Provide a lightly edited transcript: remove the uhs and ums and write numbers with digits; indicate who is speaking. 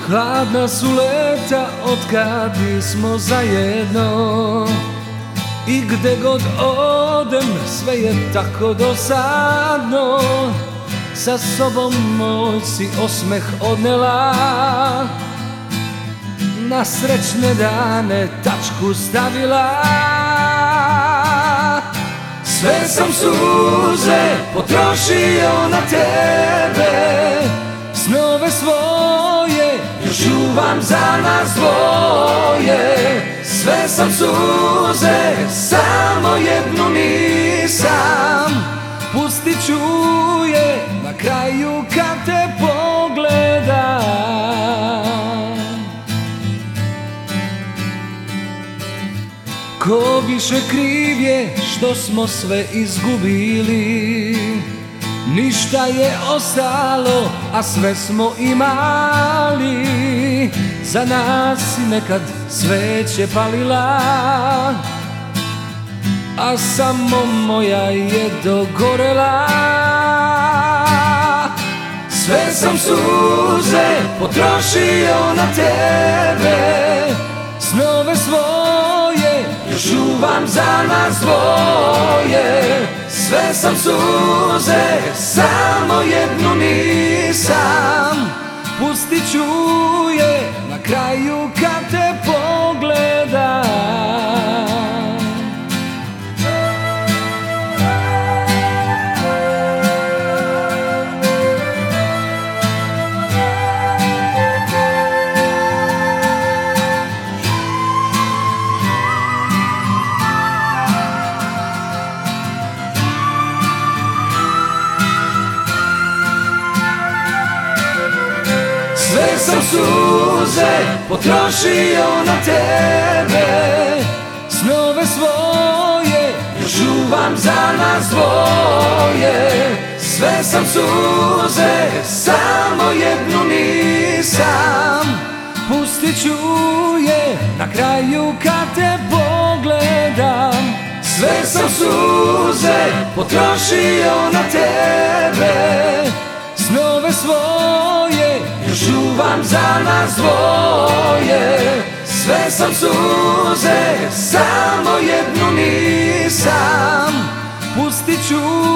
Speaker 1: Hladna su leta otkad nismo zajedno, i gde god odem sve je tako dosadno. Sa sobom moj si osmeh odnela, na srećne dane tačku stavila. Sve sam suze potrošio na tebe, snove svoje još čuvam za nas dvoje. Sve sam suze, samo jednu nisam, pustit ću je na kraju kad te pogledam. Ko više kriv je što smo sve izgubili, ništa je ostalo, a sve smo imali. Za nas si nekad sveće palila, a samo moja je dogorela. Sve sam suze potrošio na tebe, snove svoje još čuvam za nas dvoje. Sve sam suze, samo jednu nisam, pustit ću je na kraju kad te pogledam. Sve sam suze potrošio na tebe, snove svoje još čuvam za nas dvoje. Sve sam suze, samo jednu nisam, pustit ću je na kraju kad te pogledam. Sve sam suze potrošio na tebe, snove svoje još čuvam za nas dvoje. Sve sam suze, samo jednu nisam, pustit ću